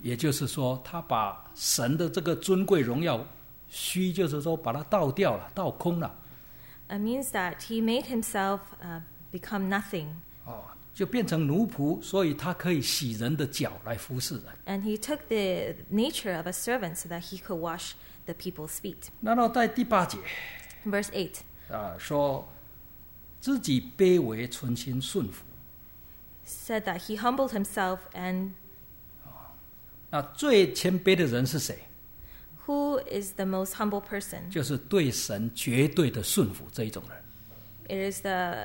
也就是说，他把神的这个尊贵荣耀，虚就是说把它倒掉了，倒空了。 It means that he made himself become nothing. 就变成奴仆，所以他可以洗人的脚来服侍人。 And he took the nature of a servant so that he could wash the people's feet. 然后在第8节 Verse 8. 说自己卑微，存心顺服。 Said that he humbled himself and 那最谦卑的人是谁？ who is the most humble person? 就是对神绝对的顺服这一种人。 It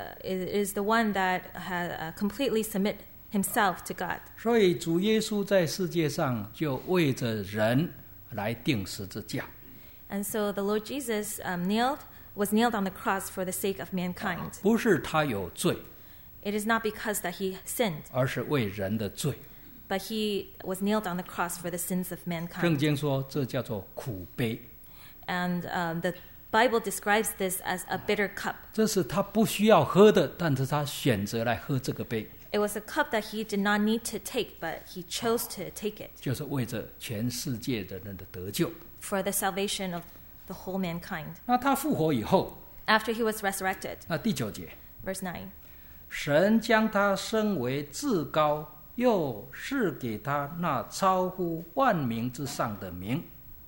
is the one that has completely submit himself to God. 所以主耶稣在世界上就为着人来钉十字架。 And so the Lord Jesus was nailed on the cross for the sake of mankind. 不是他有罪， It is not because that he sinned, 而是为人的罪。 but he was nailed on the cross for the sins of 圣 mankind. 经说这叫做苦杯， And the Bible describes this as a bitter cup. 这是他不需要喝的，但是他选择来喝这个杯， It was a cup that he did not need to take, but he chose to take it 就是为着全世界的人的得救。 for the salvation of the whole mankind. 那他复活以后， After he was resurrected, 那第9节， verse 9, 神将他升为至高，又赐给他那超乎万名之上的名。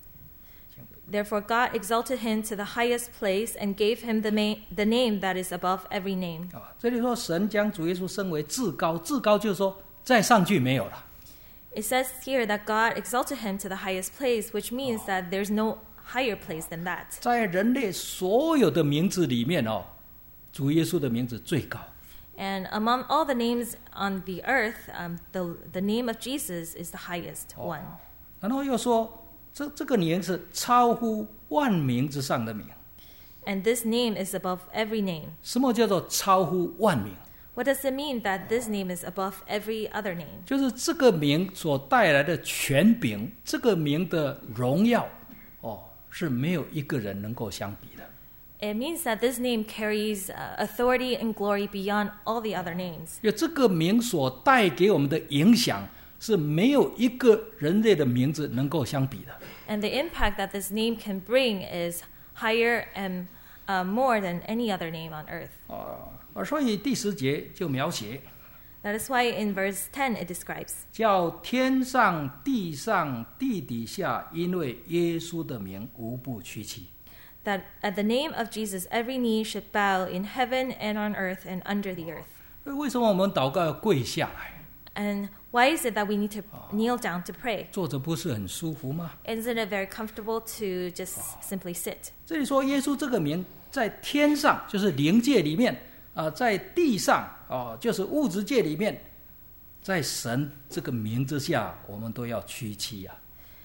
Therefore God exalted him to the highest place and gave him the name that is above every name. 这里说神将主耶稣升为至高，至高就是说再上去没有了。 It says here that God exalted him to the highest place, which means that there's no higher place than that. 在人类所有的名字里面主耶稣的名字最高。 And among all the names on the earth, the name of Jesus is the highest one. 然后又说这个名是超乎万名之上的名。 And this name is above every name. 什么叫做超乎万名？ What does it mean that this name is above every other name? 就是这个名所带来的权柄，这个名的荣耀是没有一个人能够相比的。 It means that this name carries authority and glory beyond all the other names. 因为这个名所带给我们的影响是没有一个人类的名字能够相比的。 And the impact that this name can bring is higher and more than any other name on earth. 所以第10节就描写， That is why in verse 10 it describes 叫天上、地上、地底下，因为耶稣的名无不屈膝。 that at the name of Jesus every knee should bow in heaven and on earth and under the earth. 为什么我们祷告要跪下来？ And why is it that we need to kneel down to pray? 坐着不是很舒服吗？ Isn't it very comfortable to just simply sit? 这里说耶稣这个名在天上就是灵界里面在地上就是物质界里面，在神这个名之下，我们都要屈膝啊。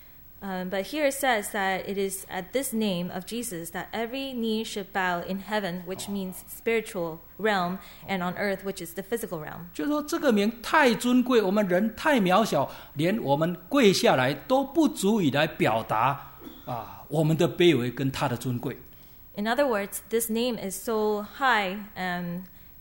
But here it says that it is at this name of Jesus that every knee should bow in heaven, which means spiritual realm, and on earth, which is the physical realm. 就是说这个名太尊贵，我们人太渺小，连我们跪下来都不足以来表达我们的卑微跟他的尊贵。 In other words, this name is so high and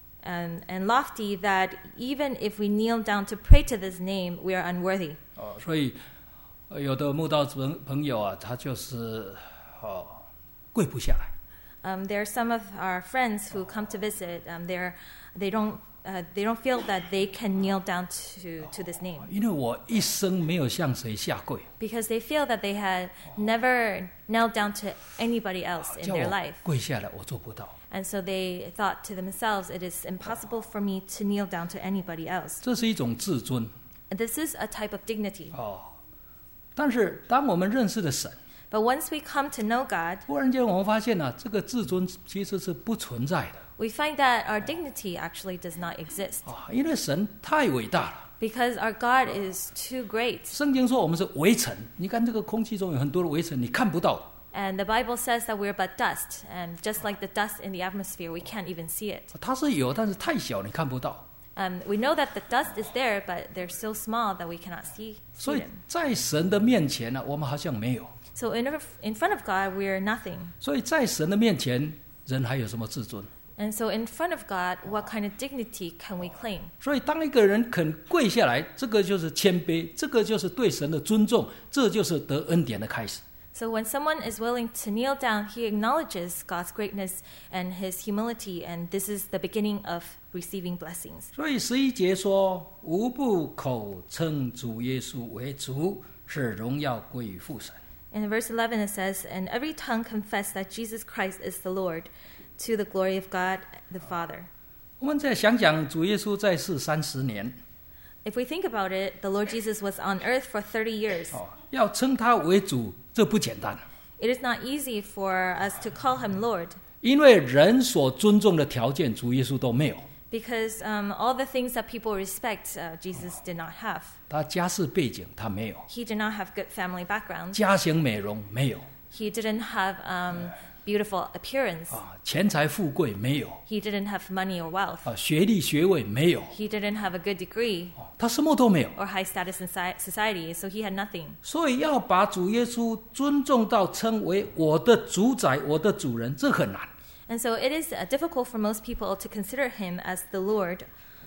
lofty that even if we kneel down to pray to this name, we are unworthy. 所以有的慕道朋友他就是跪不下来。 There are some of our friends who come to visit. They don't feel that they can kneel down to this name 因为我一生没有向谁下跪， because they feel that they had never knelt down to anybody else in 叫 their 我 life. 跪下来我做不到。 And so they thought to themselves, it is impossible for me to kneel down to anybody else. 这是一种自尊。 And this is a type of dignity. 但是当我们认识了神， But once we come to know God, 忽然间我们发现这个自尊其实是不存在的。 we find that our dignity actually does not exist 因为神太伟大了。 because our God is too great. 圣经说我们是微尘，你看这个空气中有很多的微尘，你看不到。 And the Bible says that we're but dust, and just like the dust in the atmosphere, we can't even see it. 它是有，但是太小，你看不到。 We know that the dust is there, but they're so small that we cannot see 所以 them. 在神的面前我们好像没有。 So in front of God, we're nothing. 所以在神的面前，人还有什么自尊？ And so in front of God, what kind of dignity can we claim? 所以当一个人肯跪下来，这个就是谦卑，这个就是对神的尊重，这就是得恩典的开始。 So when someone is willing to kneel down, he acknowledges God's greatness and his humility, and this is the beginning of receiving blessings. 所以11节说：“无不口称主耶稣为主，是荣耀归于父神。” In verse 11 it says, "And every tongue confess that Jesus Christ is the Lord, to the glory of God the Father." 我们再想想，主耶稣在世30年， If we think about it, the Lord Jesus was on earth for 30 years. 要称他为主，这不简单， It is not easy for us to call him Lord 因为人所尊重的条件，主耶稣都没有。 because all the things that people respect, Jesus did not have. 他家世背景他没有， He did not have good family background. 家庭美容没有， He didn't have beautiful appearance. 钱财富贵没有， He didn't have money or wealth. 学历学位没有， He didn't have a good degree 他什么都没有。 or high status in society, so he had nothing. 所以要把主耶稣尊重到称为我的主宰、我的主人，这很难。 And so it is difficult for most people to consider him as the Lord,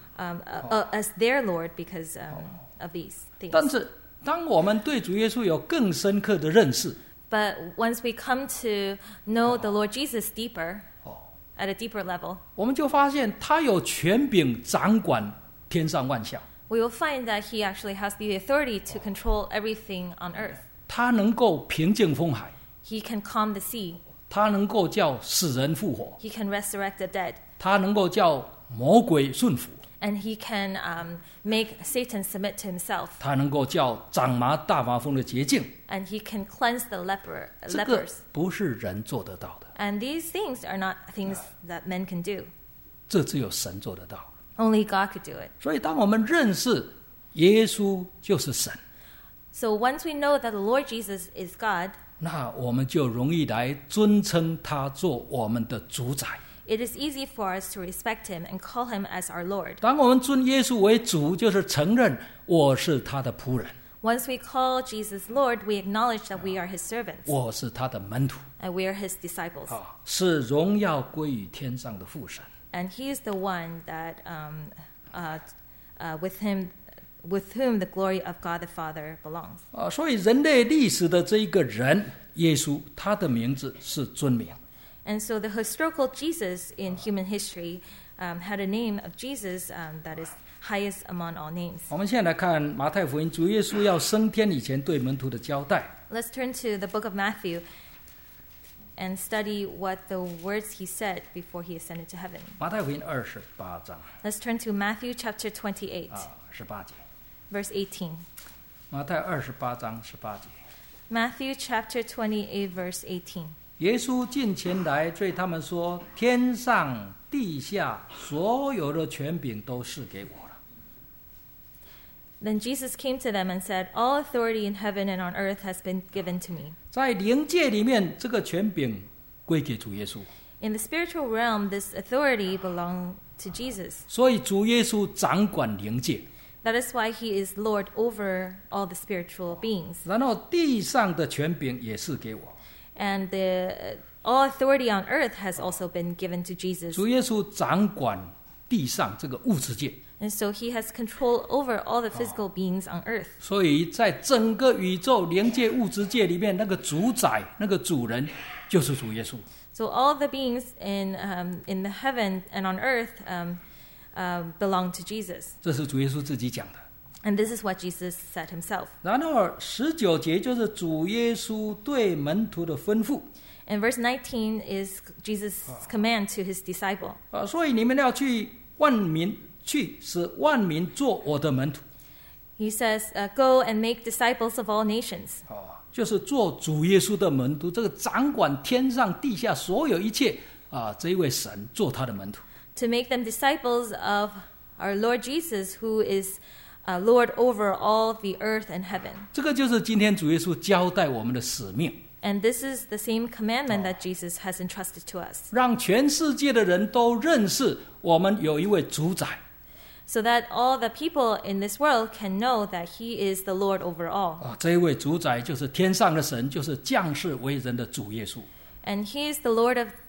as their Lord because of these things. 但是当我们对主耶稣有更深刻的认识， But once we come to know the Lord Jesus deeper, at a deeper level, 我们就发现他有权柄掌管天上万象， we will find that he actually has the authority to control everything on earth. 他能够平静风海， He can calm the sea. 他能够叫死人复活， He can resurrect the dead. 他能够叫魔鬼顺服， And he can make Satan submit to himself. 他能够叫长麻大麻风的洁净。 And he can cleanse the 这个 lepers. 不是人做得到的， And these things are not things that men can do. 这只有神做得到。 Only God could do it. 所以当我们认识耶稣就是神， So once we know that the Lord Jesus is God, 那我们就容易来尊称他做我们的主宰。 it is easy for us to respect him and call him as our Lord. 当我们尊耶稣为主，就是承认我是他的仆人， Once we call Jesus Lord, we acknowledge that we are his servants 我是他的门徒， and we are his disciples. 是荣耀归于天上的父神。 And he is the one that with whom the glory of God the Father belongs. 所以人类历史的这一个人耶稣，他的名字是尊名。 And so the historical Jesus in human history had a name of Jesus that is highest among all names. 我们现在来看马太福音，主耶稣要升天以前对门徒的交代。 Let's turn to the book of Matthew and study what the words he said before he ascended to heaven. 马太福音28章 Let's turn to Matthew chapter 28, 18节， verse 18. 马太28章18节。 Matthew chapter 28, verse 18. 耶稣近前来对他们说：“天上地下所有的权柄都是给我了。 Then Jesus came to them and said, "All authority in heaven and on earth has been given to me." 在灵界里面，这个权柄归给主耶稣， In the spiritual realm, this authority belonged to Jesus. 所以主耶稣掌管灵界。 That is why he is Lord over all the spiritual beings. 然后地上的权柄也是给我。 And all authority on earth has also been given to Jesus. 主耶稣掌管地上这个物质界， And so he has control over all the physical beings on earth. 所以在整个宇宙灵界物质界里面，那个主宰、那个主人就是主耶稣。 So all the beings in the heaven and on earth belong to Jesus. 这是主耶稣自己讲的。 And this is what Jesus said himself. 然后19节就是主耶稣对门徒的吩咐。 And verse 19 is Jesus' command to his disciple. 所以你们要去万民，去使万民做我的门徒。 He says, "Go and make disciples of all nations." 就是做主耶稣的门徒，这个掌管天上地下所有一切这一位神做他的门徒。 To make them disciples of our Lord Jesus, who is Lord over all the earth and heaven. 这个就是今天主耶稣交代我们的使命， And this is the same commandment that Jesus has entrusted to us, 让全世界的人都认识我们有一位主宰， so that all the people in this world can know that he is the Lord over all. 这一位主宰就是天上的神，就是降世为人的主耶稣。 And he is the Lord of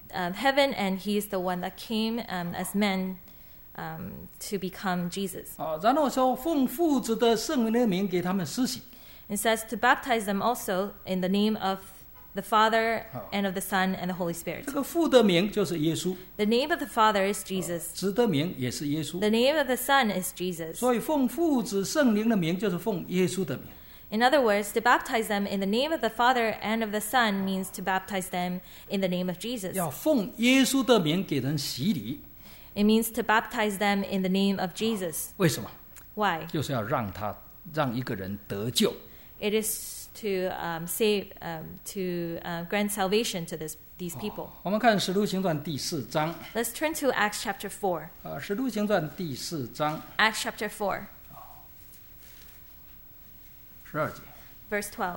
heaven, and he is the one that came as men to become Jesus. 然后说奉父子的圣灵的名给他们施洗。 It says to baptize them also in the name of the Father and of the Son and the Holy Spirit. 这个父的名就是耶稣， The name of the Father is Jesus. 子的名也是耶稣， The name of the Son is Jesus. 所以奉父子圣灵的名就是奉耶稣的名。 In other words, to baptize them in the name of the Father and of the Son means to baptize them in the name of Jesus. 要奉耶稣的名给人洗礼， It means to baptize them in the name of Jesus. 为什么？ Why? 就是要让一个人得救。 It is to save, to grant salvation to these people. 我们看《使徒行传》第4章， Let's turn to Acts chapter 4. 《使徒行传》第4章 Acts chapter 4, 12节， verse 12.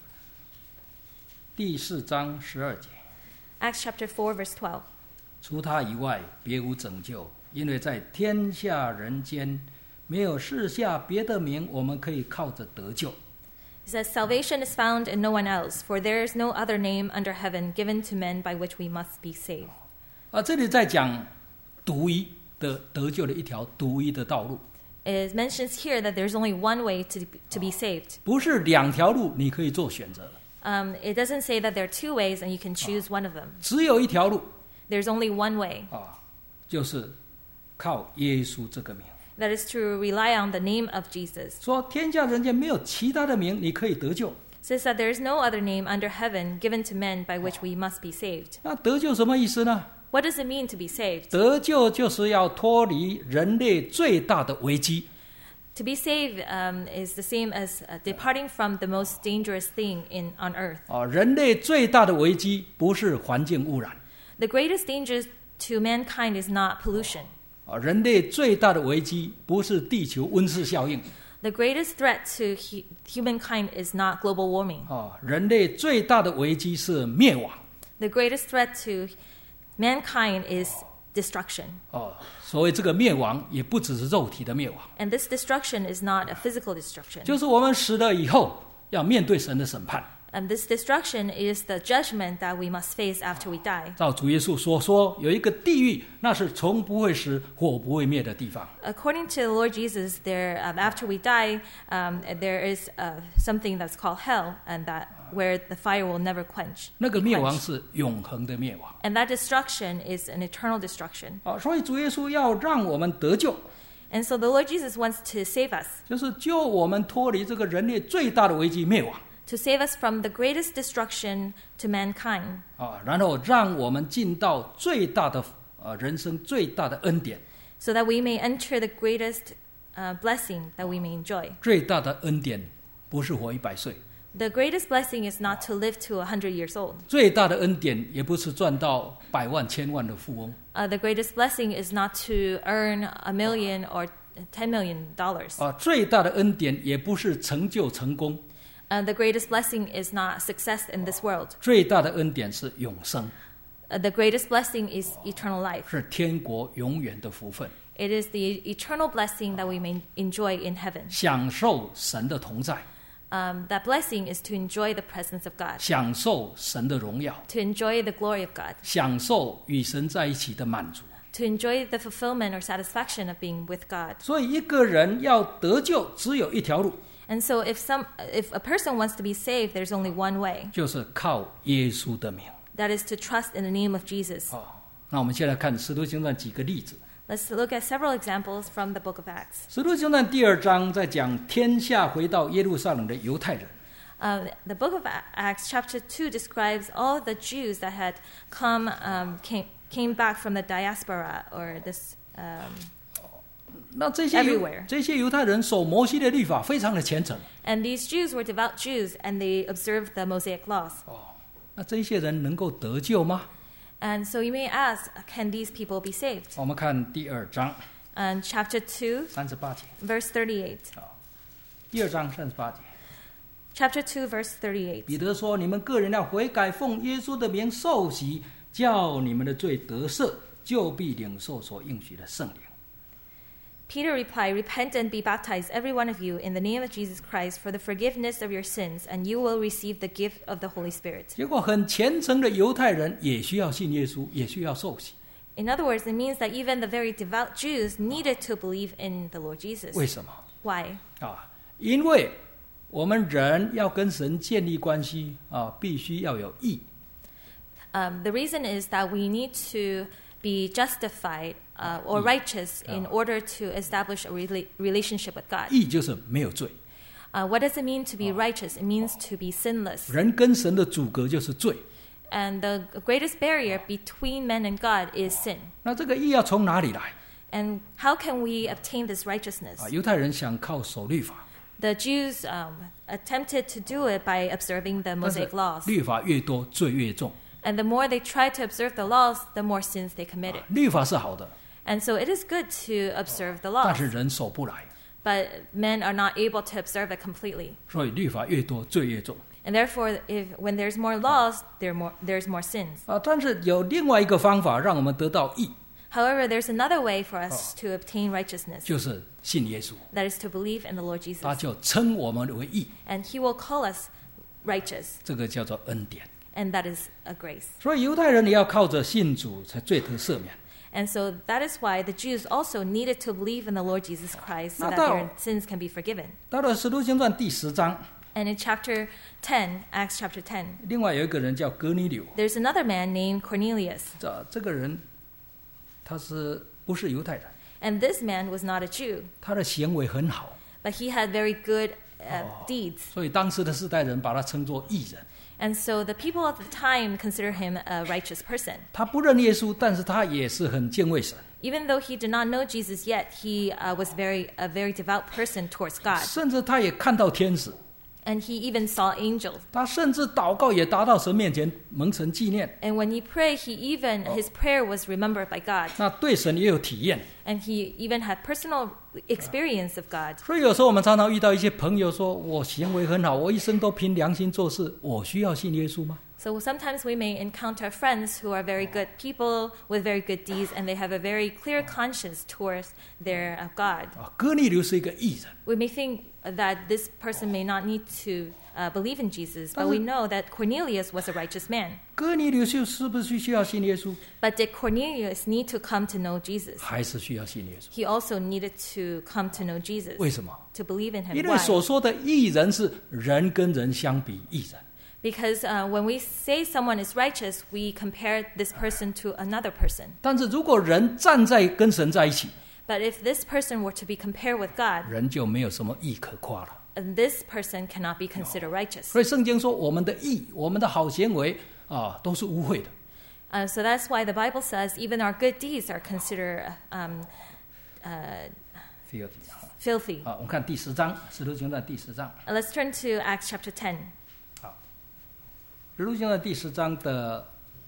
第4章12节。 Acts chapter 4, verse 12. 除他以外，别无拯救，因为在天下人间，没有世下别的名，我们可以靠着得救。 It says, Salvation is found in no one else, for there is no other name under heaven given to men by which we must be saved. 这里在讲独一的得救的一条独一的道路， It mentions here that there's only one way to be saved. 不是2条路你可以做选择， It doesn't say that there are two ways and you can choose one of them. 只有一条路 There's only one way. 就是靠耶稣这个名。 That is to rely on the name of Jesus. 说天下人间没有其他的名你可以得救， It says that there is no other name under heaven given to men by which we must be saved. 那得救什么意思呢？ What does it mean to be saved? 得救就是要脱离人类最大的危机。 To be saved is the same as departing from the most dangerous thing on earth. 人类最大的危机不是环境污染， The greatest danger to mankind is not pollution. 人类最大的危机不是地球温室效应， The greatest threat to humankind is not global warming. 人类最大的危机是灭亡。 The greatest threat to mankind is destruction. 所谓这个灭亡也不只是肉体的灭亡， And this destruction is not a physical destruction. 就是我们死了以后要面对神的审判。 And this destruction is the judgment that we must face after we die. 照主耶稣说有一个地狱，那是从不会死火不会灭的地方。 According to the Lord Jesus, after we die, there is something that's called hell, and where the fire will never quench. 那个灭亡是永恒的灭亡。 And that destruction is an eternal destruction. 所以主耶稣要让我们得救， And so the Lord Jesus wants to save us, 就是救我们脱离这个人类最大的危机灭亡。 to save us from the greatest destruction to mankind, 然后让我们进到最大的人生最大的恩典。 so that we may enter the greatest blessing that we may enjoy. 最大的恩典不是活100岁， The greatest blessing is not to live to 100 years old. 最大的恩典也不是赚到100万、千万的富翁。 The greatest blessing is not to earn $1 million or $10 million. 最大的恩典也不是成就成功。 The greatest blessing is not success in this world. 最大的恩典是永生， The greatest blessing is eternal life. 是天国永远的福分， It is the eternal blessing that we may enjoy in heaven. 享受神的同在， That blessing is to enjoy the presence of God, 享受神的荣耀， to enjoy the glory of God, 享受与神在一起的满足。 to enjoy the fulfillment or satisfaction of being with God. 所以一个人要得救，只有一条路， And so if a person wants to be saved, there's only one way. 就是靠耶稣的名。 That is to trust in the name of Jesus. 那我们现在看《使徒行传》几个例子。 Let's look at several examples from the book of Acts. 《使徒行传》第2章在讲天下回到耶路撒冷的犹太人。 The book of Acts, chapter 2, describes all the Jews that had came back from the diaspora or this. 那这些 Everywhere. 犹太人守摩西的律法非常的虔诚。 And these Jews were devout Jews, and they observed the Mosaic laws. 那这些人能够得救吗？ And so you may ask, can these people be saved? 我们看第2章 And chapter 2, 38节。 verse 38. 第2章38节， Chapter 2, verse 38. 彼得说：“你们个人要悔改，奉耶稣的名受洗，叫你们的罪得赦，就必领受所应许的圣灵。” Peter replied, Repent and be baptized, every one of you, in the name of Jesus Christ, for the forgiveness of your sins, and you will receive the gift of the Holy Spirit. 结果很虔诚的犹太人也需要信耶稣，也需要受洗。 In other words, it means that even the very devout Jews needed to believe in the Lord Jesus. 为什么？ Why? 因为我们人要跟神建立关系必须要有义。 The reason is that we need to be justified or righteous in order to establish a relationship with God. 义就是没有罪。 What does it mean to be righteous? It means to be sinless. 人跟神的阻隔就是罪。 And the greatest barrier between man and God is sin. 那这个义要从哪里来？ And how can we obtain this righteousness? 犹太人想靠守律法， The Jews attempted to do it by observing the 但是 Mosaic laws. 律法越多，罪越重。 And the more they tried to observe the laws, the more sins they committed. 律法是好的， And so it is good to observe the 但 laws, 是人守不来， but men are not able to observe it completely. 所以律法越多，罪越重。 And therefore, when there's more laws, there's more sins. 但是有另外一个方法让我们得到义， However, there's another way for us to obtain righteousness. 就是信耶稣， That is to believe in the Lord 他 Jesus. 就称我们为义， And He will call us righteous. 这个叫做恩典。 And that is a grace. 所以犹太人也要靠着信主才罪得赦免。 And so that is why the Jews also needed to believe in the Lord Jesus Christ so that 那到- their sins can be forgiven. 到了使徒行传第10章， And in chapter 10, Acts chapter 10, 另外有一个人叫哥尼流， there's another man named Cornelius. 这个人他不是犹太人， And this man was not a Jew, 他的行为很好， but he had very good deeds. 所以当时的世代人把他称作义人。 And so the people of the time consider him a righteous person. 他不认耶稣，但是他也是很敬畏神， Even though he did not know Jesus yet, he was a very devout person towards God. 甚至他也看到天使， And he even saw angels. 他甚至祷告也达到神面前蒙神纪念， And when he prayed, his prayer was remembered by God. 那对神也有体验。 And he even had personal experience of God. 所以有时候我们常常遇到一些朋友说，我行为很好，我一生都凭良心做事，我需要信耶稣吗？ So sometimes we may encounter friends who are very good people with very good deeds, and they have a very clear conscience towards their God. 哥尼流是一个义人， We may think that this person may not need to believe in Jesus, but we know that Cornelius was a righteous man. 哥尼流是不是需要信耶稣？ But did Cornelius need to come to know Jesus? 还是需要信耶稣？ He also needed to come to know Jesus, 为什么？ to believe in him. 因为 Why? 所说的义人是人跟人相比义人。 Because when we say someone is righteous, we compare this person to another person. 但是如果人站在跟神在一起， But if this person were to be compared with God, 人就没有什么义可夸了。 this person cannot be considered righteous. 所以圣经说，我们的义，我们的好行为都是污秽的。 So that's why the Bible says even our good deeds are considered filthy. 我们看第10章，使徒行传第10章。 Let's turn to Acts chapter 10. 使徒行传第10章的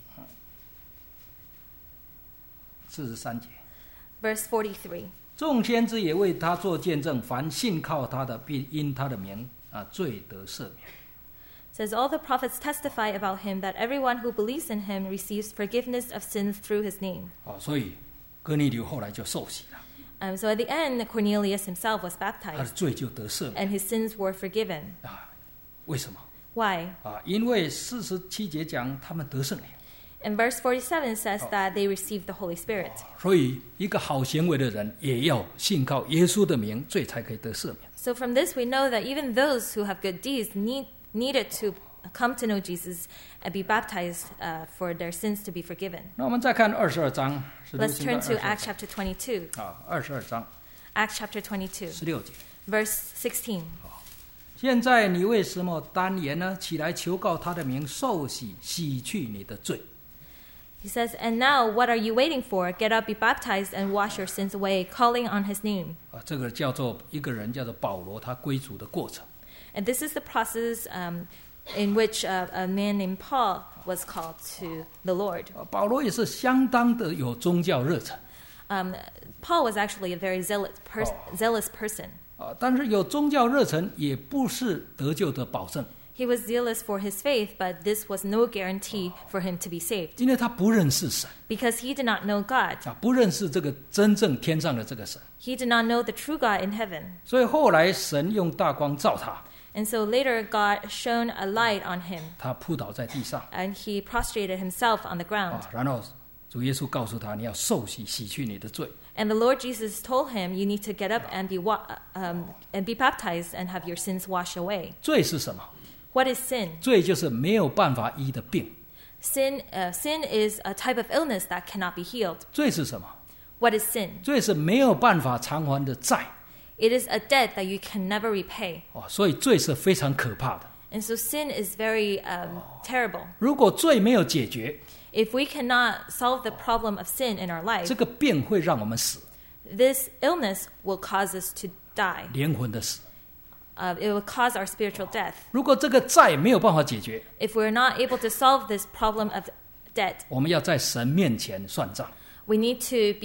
43节， Verse 43. 众先知也为他做见证，凡信靠他的，必因他的名罪得赦免。 Says all the prophets testify about him that everyone who believes in him receives forgiveness of sins through his name. 所以哥尼流后来就受洗了， So at the end, Cornelius himself was 他的 baptized, 罪就得赦免。 and his sins were forgiven. 为什么？ Why? 因为47节讲他们得圣灵， And verse 47 says that they received the Holy Spirit. 所以一个好行为的人也要信靠耶稣的名，罪才可以得赦免。 So from this we know that even those who have good deeds needed to come to know Jesus and be baptized for their sins to be forgiven. 那我们再看22章，使徒 Let's 行 turn 传 to Acts chapter 22. 22章 Acts chapter 22, 16节。 verse 16. 现在你为什么单言呢？起来求告他的名，受洗，洗去你的罪。 He says, And now what are you waiting for? Get up, be baptized, and wash your sins away, calling on his name. 这个叫做一个人叫做保罗，他归主的过程。 And this is the process in which a man named Paul was called to the Lord. 保罗也是相当的有宗教热忱。 Paul was actually a very zealous person. 但是有宗教热忱也不是得救的保证。 He was zealous for his faith, but this was no guarantee for him to be saved, 因为他不认识神 because he did not know God. 不认识这个真正天上的这个神， He did not know the true God in heaven. 所以后来神用大光照他， And so later God shone a light on him, 他扑倒在地上 and he prostrated himself on the ground. 然后主耶稣告诉他，你要受洗，洗去你的罪。 And the Lord Jesus told him, you need to get up and be baptized and have your sins washed away. 罪是什么？ What is sin? 罪就是没有办法医的病。 Sin is a type of illness that cannot be healed. 罪是什么？ What is sin? 罪是没有办法偿还的债。 It is a debt that you can never repay. 所以罪是非常可怕的。 And so sin is very terrible. 如果罪没有解决， If we cannot solve the problem of sin in our life, 这个病会让我们死， this illness will cause us to die. 灵魂的死。 It will cause our spiritual death. 如果这个债没有办法解决， If we're not able to solve this problem of debt, 我们要在神面前算账。 we need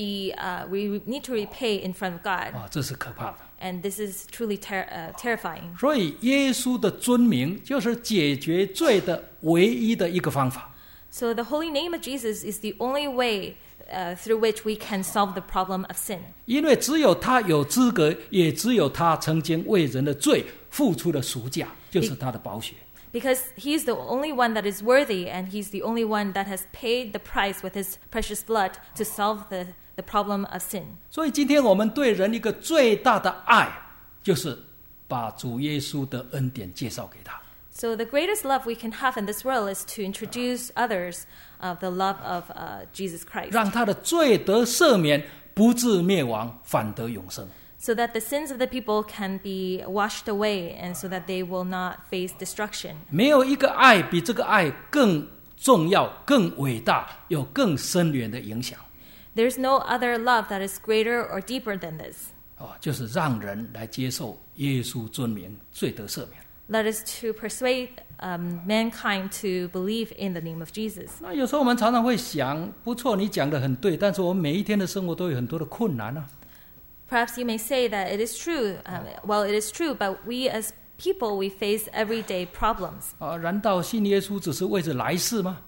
to repay in front of God. 这是可怕的。 And this is truly terrifying. 所以耶稣的尊名就是解决罪的唯一的一个方法。 So the holy name of Jesus is the only way through which we can solve the problem of sin. 因为只有他有资格，也只有他曾经为人的罪付出了赎价，就是他的宝血。 Because he's the only one that is worthy, and he's the only one that has paid the price with his precious blood to solve the problem of sin. 所以今天我们对人一个最大的爱，就是把主耶稣的恩典介绍给他。 So the greatest love we can have in this world is to introduce others of the love of Jesus Christ, 让他的罪得赦免，不至灭亡，反得永生。 so that the sins of the people can be washed away, and so that they will not face destruction. 没有一个爱比这个爱更重要、更伟大，有更深远的影响。 There's no other love that is greater or deeper than this. 就是让人来接受耶稣尊名，罪得赦免。 That is to persuade mankind to believe in the name of Jesus. 那有时候我们常常会想，不错，你讲得很对，但是我们每一天的生活都有很多的困难啊。 Perhaps you may say that it is true. Well, it is true, but we as people, we face everyday problems. 难道信耶稣只是为着来世吗？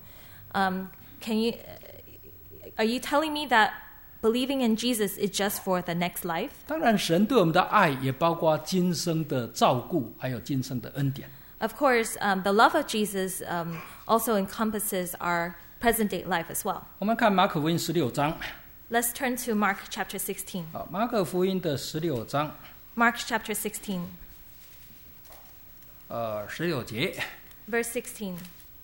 Are you telling me that believing in Jesus is just for the next life? 当然，神对我们的爱也包括今生的照顾，还有今生的恩典。 Of course, the love of Jesus also encompasses our present-day life as well. 我们看马可福音16章。 Let's turn to Mark chapter 16. 马可福音的16章。 Mark chapter 16, 16节， verse 16.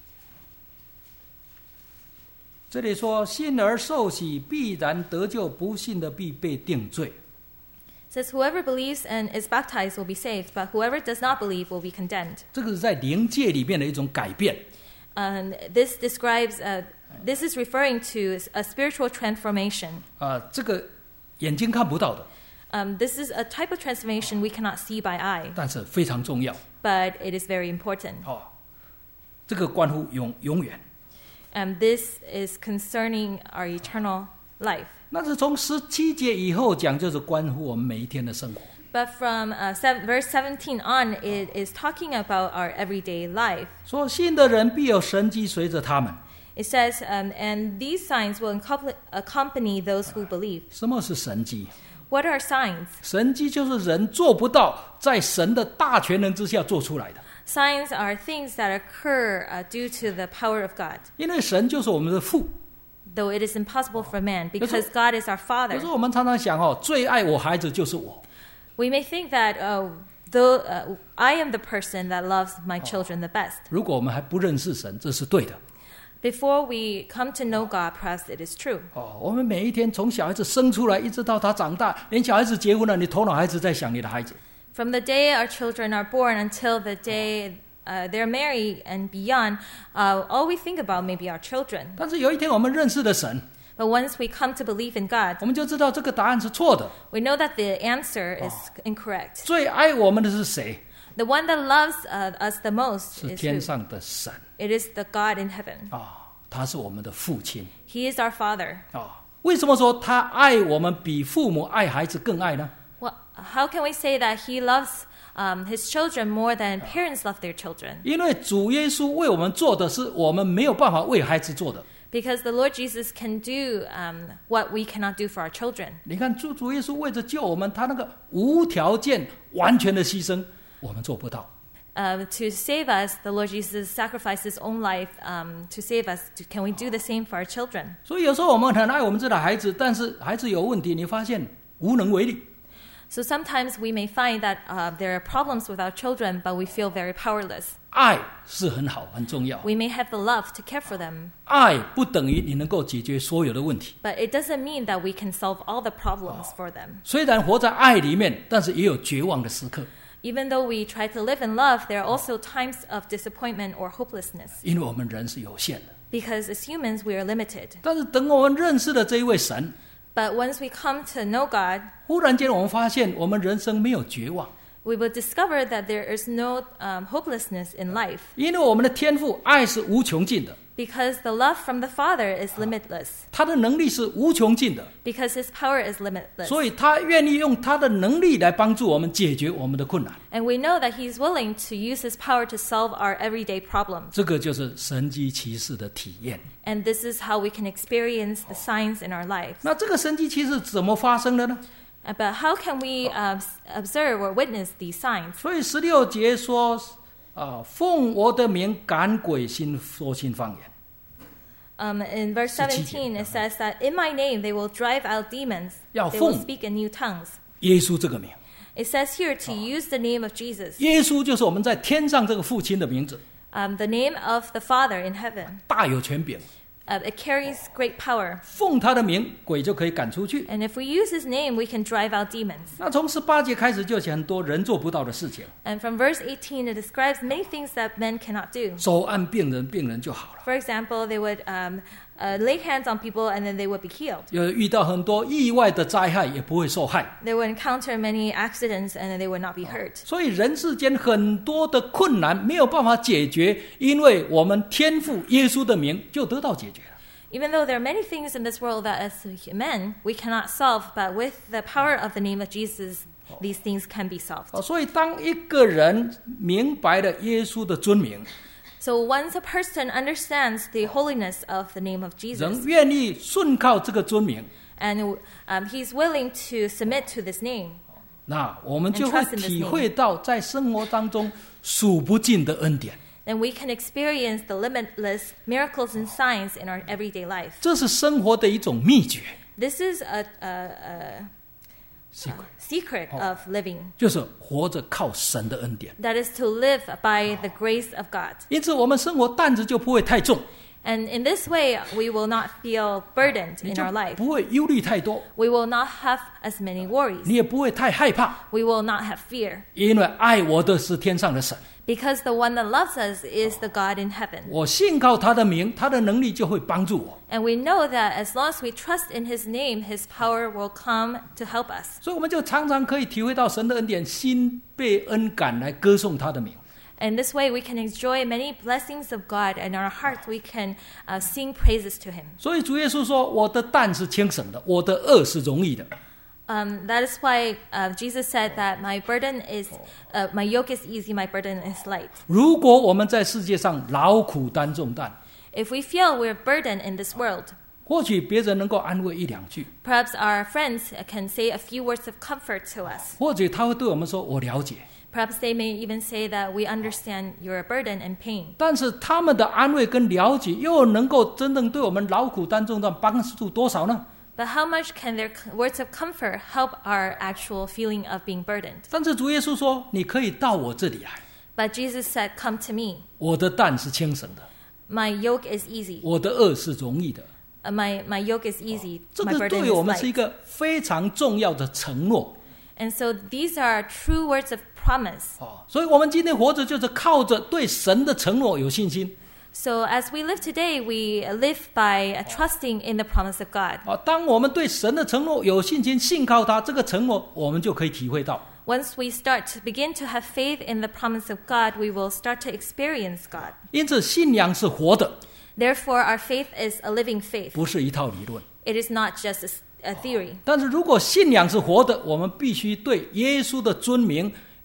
这里说：“信而受洗，必然得救；不信的，必被定罪。” It says, whoever believes and is baptized will be saved, but whoever does not believe will be condemned. 这个是在灵界里面的一种改变。 This describes, this is referring to a spiritual transformation. 这个眼睛看不到的， This is a type of transformation we cannot see by eye, 但是非常重要。 but it is very important. 这个关乎永远。 This is concerning our eternal life. 那是从17节以后讲，就是关乎我们每一天的生活。 But from verse 17 on, it is talking about our everyday life. 说信的人必有神迹随着他们。 It says, and these signs will accompany those who believe. 什么是神迹？ What are signs? 神迹就是人做不到，在神的大权能之下做出来的。 Signs are things that occur due to the power of God. 因为神就是我们的父。 Though it is impossible for man, because God is our 可 Father. 是我们常常想最爱我孩子就是我。 We may think that, though I am the person that loves my children the best. 如果我们还不认识神，这是对的。 Before we come to know God, perhaps it is true. 我们每一天从小孩子生出来，一直到他长大，连小孩子结婚了，你头脑还是在想你的孩子。 From the day our children are born until the day they're married and beyond, all we think about may be our children. 但是有一天我们认识了神， But once we come to believe in God, 我们就知道这个答案是错的。 we know that the answer is incorrect. 最爱我们的是谁？ The one that loves us the most 是 is 天 who? 上的神。 It is the God in heaven. 他是我们的父亲。 He is our Father. 为什么说他爱我们比父母爱孩子更爱呢？ Well, how can we say that He loves his children more than parents love their children. 因为主耶稣为我们做的是我们没有办法为孩子做的。 Because the Lord Jesus can do what we cannot do for our children. 你看主耶稣为着救我们，他那个无条件完全的牺牲，我们做不到。 To save us, the Lord Jesus sacrificed his own life to save us. Can we do the same for our children? 所以有时候我们很爱我们自己的孩子，但是孩子有问题，你发现无能为力。 So sometimes we may find that there are problems with our children, but we feel very powerless. 爱是很好，很重要。 We may have the love to care for them, 爱不等于你能够解决所有的问题。 but it doesn't mean that we can solve all the problems for them. 虽然活在爱里面，但是也有绝望的时刻， Even though we try to live in love, there are also times of disappointment or hopelessness. 因为我们人是有限的。 Because as humans, we are limited. 但是等我们认识了这一位神， But once we come to know God, 忽然间我们发现我们人生没有绝望， we will discover that there is no hopelessness in life. 因为我们的天父爱是无穷尽的， Because the love from the Father is limitless. 他的能力是无穷尽的， Because his power is limitless. 所以他愿意用他的能力来帮助我们解决我们的困难。 And we know that he's willing to use his power to solve our everyday problems. 这个就是神迹奇事的体验。 And this is how we can experience the signs in our lives. 那这个神迹奇事怎么发生的呢？ But how can we observe or witness these signs? 所以16节说，奉我的名赶鬼，说新方言。 In verse 17, it says that in my name they will drive out demons. 要 They will 奉 speak in new tongues. 耶稣这个名， It says here to use the name of Jesus, 耶稣就是我们在天上这个父亲的名字， the name of the Father in heaven. 大有权柄。 It carries great power. 奉他的名，鬼就可以赶出去。 And if we use his name, we can drive out demons. 那从18节开始就写很多人做不到的事情， And from verse 18, it describes many things that men cannot do. 手按病人，病人就好了。 For example, they would lay hands on people and then they would be healed. 有遇到很多意外的灾害，也不会受害。 They would encounter many accidents and then they would not be hurt. 所以人世间很多的困难没有办法解决，因为我们天父耶稣的名就得到解决了。 Even though there are many things in this world that as men we cannot solve, but with the power of the name of Jesus, these things can be solved. 所以当一个人明白了耶稣的尊名， So once a person understands the holiness of the name of 人 Jesus, 愿意顺靠这个尊名， and he's willing to submit to this name, 那我们就会体会到在生活当中数不尽的恩典。 then we can experience the limitless miracles and signs in our everyday life. 这是生活的一种秘诀， This is a secret of living. 就是活着靠神的恩典。 That is to live by the grace of God. 因此，我们生活担子就不会太重， And in this way, we will not feel burdened 你 in 就 our life. 不会忧虑太多， We will not have as many worries. 你也不会太害怕， We will not have fear. 因为爱我的是天上的神。 Because the one that loves us is the God in heaven. 我信靠他的名，他的能力就会帮助我。 And we know that as long as we trust in his name, his power will come to help us. 所以我们就常常可以体会到神的恩典，心被恩感来歌颂他的名。 And this way we can enjoy many blessings of God, and in our hearts we can sing praises to him. 所以主耶稣说：“我的担是轻省的，我的恶是容易的。” That is why Jesus said that my yoke is easy, my burden is light. 如果我们在世界上劳苦担重担， If we feel we're burdened in this world, 或许别人能够安慰一两句， perhaps our friends can say a few words of comfort to us. 或者他会对我们说：“我了解。” Perhaps they may even say that we understand your burden and pain. 但是他们的安慰跟了解，又能够真正对我们劳苦担重担帮助多少呢？ But how much can their words of comfort help our actual feeling of being burdened? 但是主耶稣说：“你可以到我这里来， But Jesus said, "Come to me. 我的担是轻省的， My yoke is easy. 我的恶是容易的。” My yoke is easy. 这 My 个 burden 对我们 is 是一 light." 个非常重要的承诺。 And so these are true words of promise. 所以我们今天活着就是靠着对神的承诺有信心。 So as we live today, we live by trusting in the promise of God. 当我们对神的承诺有信心，信靠他，这个承诺我们就可以体会到。 Once we begin to have faith in the promise of God, we will start to experience God. 因此，信仰是活的， Therefore, our faith is a living faith. 不是一套理论。 It is not just a theory. 但是如果信仰是活的，我们必须对耶稣的尊名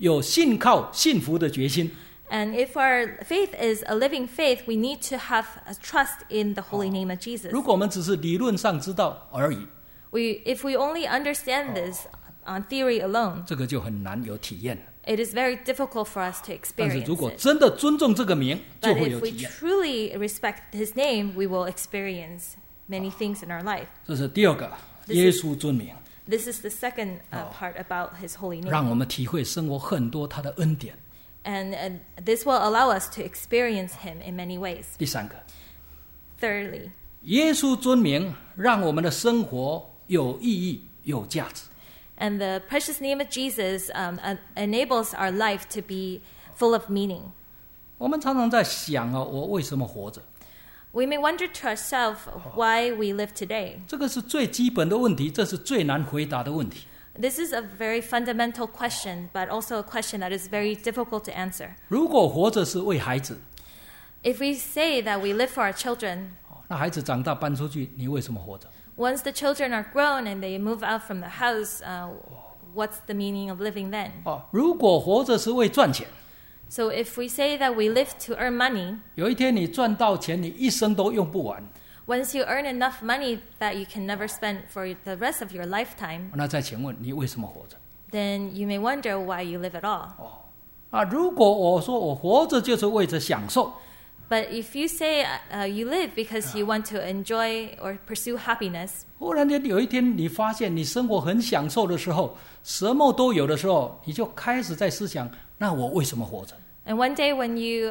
有信靠信服的决心。 And if our faith is a living faith, we need to have a trust in the holy name of Jesus. 如果我们只是理论上知道而已， If we only understand this on theory alone, 这个就很难有体验。 it is very difficult for us to 但是 experience 如果 it. 真的尊重这个名，就 But 会有 if we 体验。 truly respect his name, we will experience many things in our life. 这是第二个， This is- 耶稣尊名， This is the second part about his holy 让 name. 我们体会生活很多他的恩典。 And this will allow us to experience him in many ways. 第三个， Thirdly, 耶稣尊名让我们的生活有意义、有价值。 and the precious name of Jesus enables our life to be full of meaning. 我们常常在想我为什么活着？ We may wonder to ourselves why we live today. 这个是最基本的问题，这是最难回答的问题。 This is a very fundamental question, but also a question that is very difficult to answer. 如果活着是为孩子， If we say that we live for our children, 那孩子长大搬出去，你为什么活着？ once the children are grown and they move out from the house, what's the meaning of living then? 如果活着是为赚钱， So if we say that we live to earn money, 有一天你赚到钱，你一生都用不完， once you earn enough money that you can never spend for the rest of your lifetime, 那再请问你为什么活着？ then you may wonder why you live at all. 如果我说我活着就是为着享受， But if you say you live because you want to enjoy or pursue happiness, 忽然间有一天你发现你生活很享受的时候，什么都有的时候，你就开始在思想，那我为什么活着？ and one day when you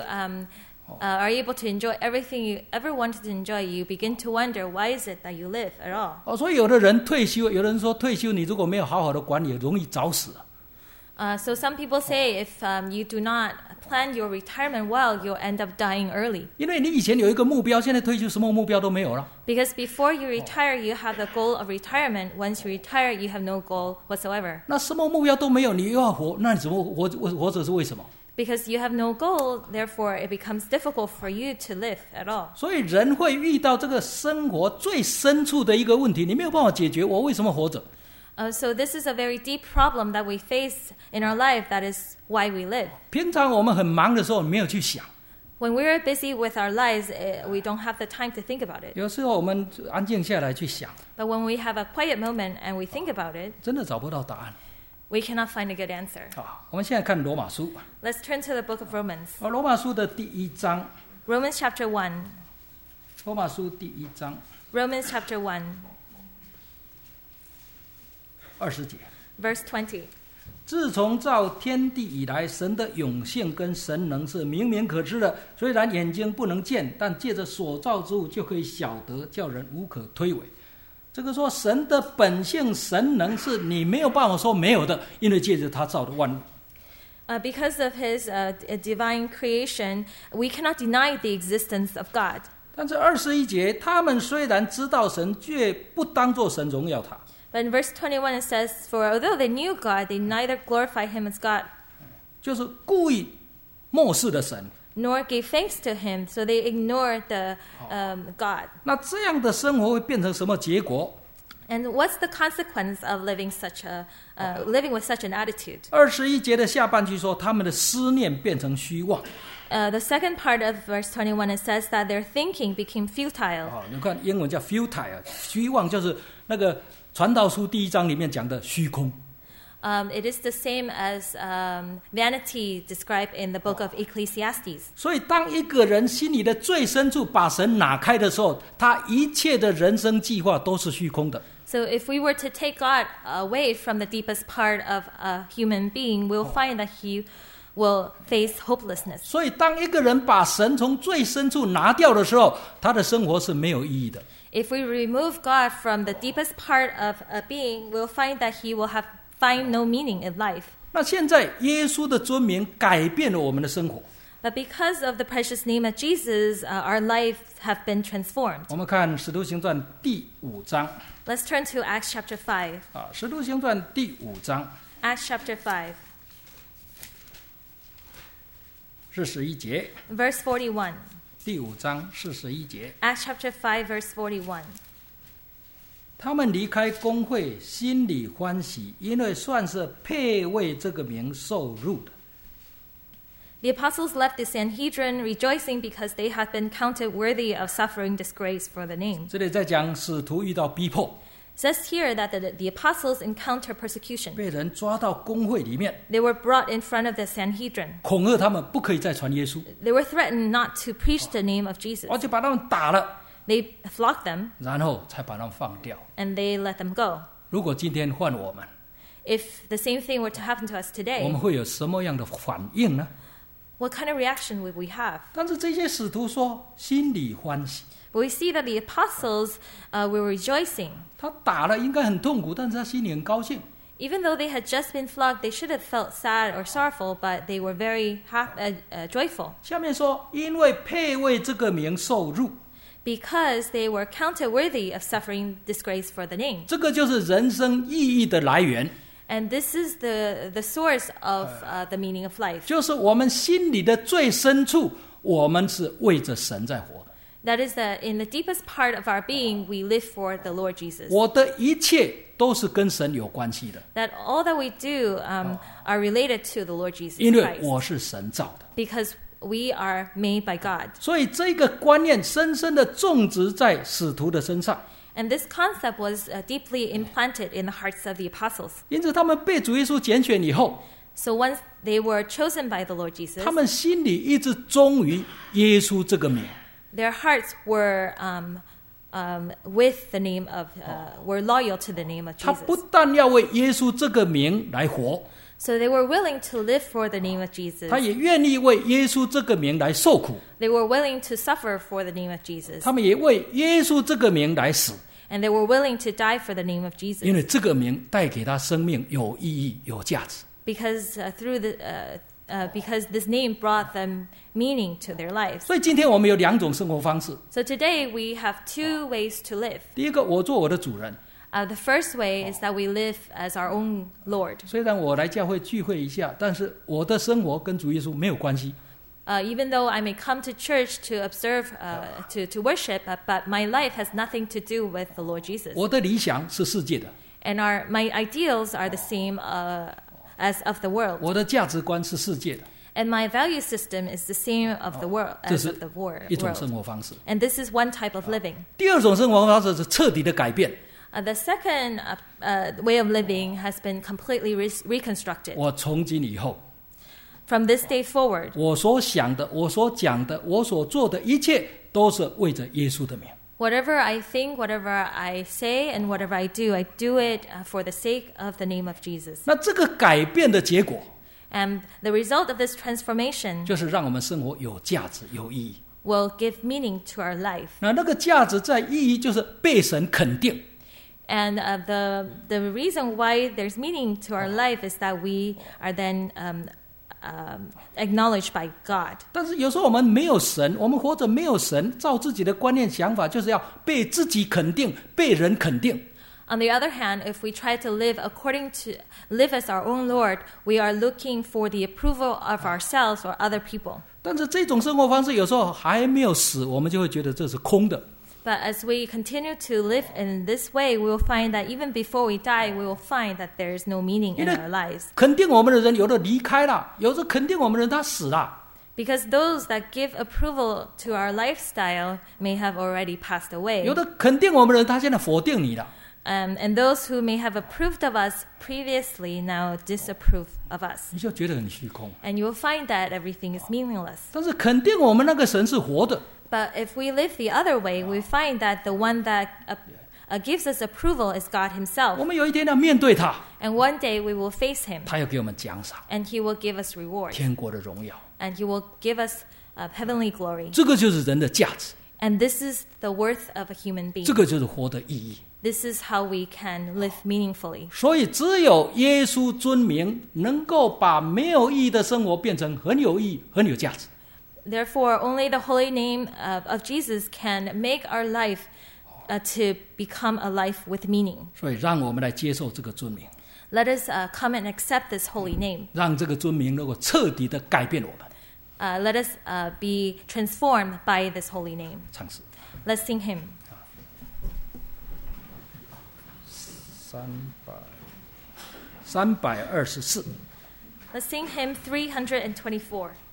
are able to enjoy everything you ever wanted to enjoy, you begin to wonder, why is it that you live at all? 所以有的人退休，有的人说退休你如果没有好好的管理，容易早死。 So some people say if you do not plan your retirement well, you'll end up dying early. 因为你以前有一个目标，现在退休什么目标都没有了。 Because before you retire, you have the goal of retirement. Once you retire, you have no goal whatsoever. 那什么目标都没有，你又要活，那你怎么活着是为什么？ Because you have no goal, therefore it becomes difficult for you to live at all. 所以人会遇到这个生活最深处的一个问题，你没有办法解决，我为什么活着？ So this is a very deep problem that we face in our life. That is why we live. 平常我们很忙的时候，没有去想。 When we're busy with our lives, we don't have the time to think about it. 有时候我们安静下来去想， But when we have a quiet moment and we think about it, 真的找不到答案。 we cannot find a good answer. 我们现在看罗马书， Let's turn to the book of Romans. 罗马书的第1章， Romans chapter 1. 罗马书第1章 Romans chapter 1, 20节。 verse 20. 自从造天地以来，神的永性跟神能是明明可知的，虽然眼睛不能见，但借着所造之物就可以晓得，叫人无可推诿。这个说神的本性神能是你没有办法说没有的，因为借着他造的万物。 Because of his divine creation, we cannot deny the existence of God. 但是21节，他们虽然知道神，却不当作神荣耀他。 But in verse 21 it says, For although they knew God, they neither glorified him as God, 就是故意漠视了神。 nor gave thanks to him, so they ignored the God. 那这样的生活会变成什么结果？ And what's the consequence of living living with such an attitude? 21节的下半句说，他们的思念变成虚妄。 The second part of verse 21 it says that their thinking became futile. 你看英文叫 futile， 虚妄就是那个传道书第1章里面讲的虚空。 It is the same as vanity described in the book of Ecclesiastes. 所以当一个人心里的最深处把神拿开的时候，他一切的人生计划都是虚空的。 So if we were to take God away from the deepest part of a human being, we'll find that he will face hopelessness. 所以当一个人把神从最深处拿掉的时候，他的生活是没有意义的。 If we remove God from the deepest part of a being, we'll find that he will find no meaning in life. 那现在耶稣的尊名改变了我们的生活。 But because of the precious name of Jesus, our lives have been transformed. 我们看使徒行传第5章。 Let's turn to Acts chapter 5. 使徒行传第5章 Acts chapter 5, 41节。 verse 41. 第5章41节。 Acts chapter 5, verse 41. 他们离开公会，心里欢喜，因为算是配为这个名受辱的。 The apostles left the Sanhedrin rejoicing because they had been counted worthy of suffering disgrace for the name. 这里在讲使徒遇到逼迫， It says here that the apostles encounter persecution. 被人抓到公会里面， They were brought in front of the Sanhedrin. 恐吓他们不可以再传耶稣， They were threatened not to preach the name of Jesus. 而且把他们打了， They flogged them 然后才把他们放掉。 and they let them go. 如果今天换我们， If the same thing were to happen to us 我 today, 们会有什么样的反应呢？ what kind of reaction would we have? 但是这些使徒说心里欢喜， But we see that the apostles were rejoicing. 他打了应该很痛苦，但是他心里很高兴。 Even though they had just been flogged, they should have felt sad or sorrowful, but they were very joyful 下面说，因为配为这个名受辱， because they were counted worthy of suffering disgrace for the name. 这个就是人生意义的来源， And this is the source of the meaning of life. 就是我们心里的最深处，我们是为着神在活的。 That is that in the deepest part of our being, we live for the Lord Jesus. 我的一切都是跟神有关系的， That all that we do are related to the Lord Jesus 因为 Christ. 我是神造的。 Because we are made by God. 所以这个观念深深的种植在使徒的身上， And this concept was deeply implanted in the hearts of the apostles. 因此他们被主耶稣拣选以后， So once they were chosen by the Lord Jesus, 他们心里一直忠于耶稣这个名。 their hearts were with the name of, were loyal to the name of 他 Jesus. 不但要为耶稣这个名来活， So they were willing to live for the name of Jesus. 他也愿意为耶稣这个名来受苦， They were willing to suffer for the name of Jesus. 他们也为耶稣这个名来死， And they were willing to die for the name of 因 Jesus. 为这个名带给他生命有意义、有价值。 Because because this name brought them meaning to their lives. 所以今天我们有两种生活方式。 So today we have two ways to live. 第一个，我做我的主人， The first way is that we live as our own Lord. 虽然我来教会聚会一下，但是我的生活跟主耶稣没有关系。 Even though I may come to church to observe, to worship, but my life has nothing to do with the Lord Jesus. 我的理想是世界的， And my ideals are the same as of the world. 我的价值观是世界的， And my value system is the same of the world 这 as 是 of the 一种生 world. 活方式。 And this is one type of living. 第二种生活方式是彻底的改变， The second way of living has been completely reconstructed. 我从今以后， From this day forward, 我所想的、我所讲的、我所做的一切，都是为着耶稣的名。 whatever I think, whatever I say, and whatever I do it for the sake of the name of Jesus. 那这个改变的结果， And the result of this transformation 就是让我们生活有价值、有意义。 will give meaning to our life. 那个价值在意义，就是被神肯定。 And the reason why there's meaning to our life is that we are then acknowledged by God. 但是有时候我们没有神，我们活着没有神，照自己的观念想法，就是要被自己肯定，被人肯定。 On the other hand, if we try to live as our own Lord, we are looking for the approval of ourselves or other people. 但是这种生活方式有时候还没有死，我们就会觉得这是空的。 But as we continue to live in this way, we will find that even before we die, we will find that there is no meaning in our lives. 肯定我们的人有的离开了，有的肯定我们的人他死了。 Because those that give approval to our lifestyle may have already passed away. 有的肯定我们的人他现在否定你了。 And those who may have approved of us previously now disapprove of us. 你就觉得很虚空。 And you will find that everything is meaningless. 但是肯定我们那个神是活的， But if we live the other way, we find that the one that gives us approval is God 我 Himself. 们有一天要面对他， And one day we will face Him, 他要给我们奖赏， and He will give us reward, 天国的荣耀。 and He will give us heavenly glory. 这个就是人的价值， And this is the worth of a human 这 being. 个就是活的意义。 This is how we can live meaningfully. 所以只有耶稣尊名，能够把没有意义的生活变成很有意义、很有价值。 Therefore, only the holy name of Jesus can make our life to become a life with meaning. 所以让我们来接受这个尊名， Let us come and accept this holy name. 让这个尊名能够彻底的改变我们。 Let us be transformed by this holy name. 唱诗。 Let's sing hymn. 324。 Let's sing hymn 324.